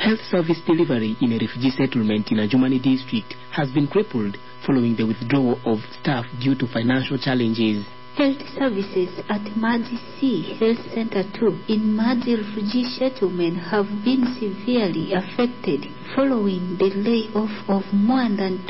Health service delivery in a refugee settlement in Adjumani district has been crippled following the withdrawal of staff due to financial challenges. Health services at Madzi C Health Center 2 in Madzi refugee settlement have been severely affected following the layoff of more than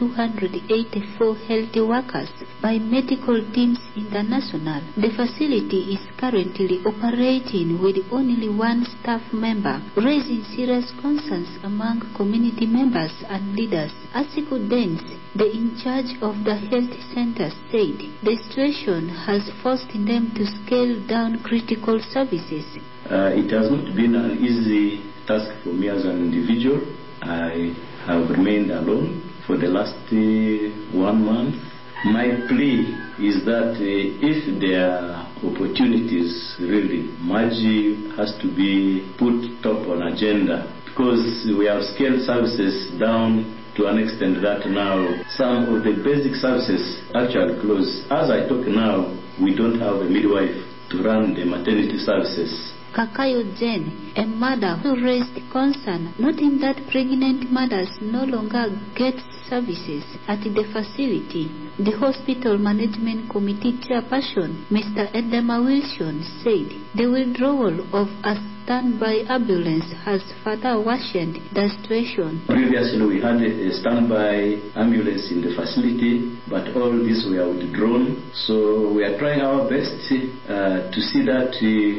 284 health workers by Medical Teams International. The facility is currently operating with only one staff member, raising serious concerns among community members and leaders. Asiku Dens, the in charge of the health center, said the situation has forced them to scale down critical services. It has not been an easy task for me as an individual. I have remained alone for the last 1 month. My plea is that if there are opportunities, really, Madzi has to be put top on agenda, because we have scaled services down to an extent that now some of the basic services actually close. As I talk now, we don't have a midwife to run the maternity services. Kakayo Jen, a mother who raised concern, noting that pregnant mothers no longer get services at the facility. The Hospital Management Committee Chairperson, Mr. Edema Wilson, said the withdrawal of a standby ambulance has further worsened the situation. Previously, we had a standby ambulance in the facility, but all these were withdrawn. So we are trying our best to see that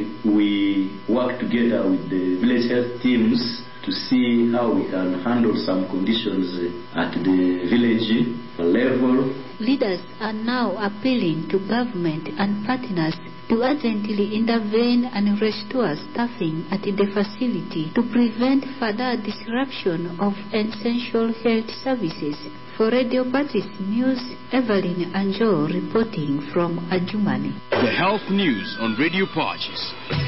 we work together with the village health teams to see how we can handle some conditions at the village level. Leaders are now appealing to government and partners to urgently intervene and restore staffing at the facility to prevent further disruption of essential health services. For Radio Patis News, Evelyn Anjo reporting from Adjumani. The health news on Radio Patis.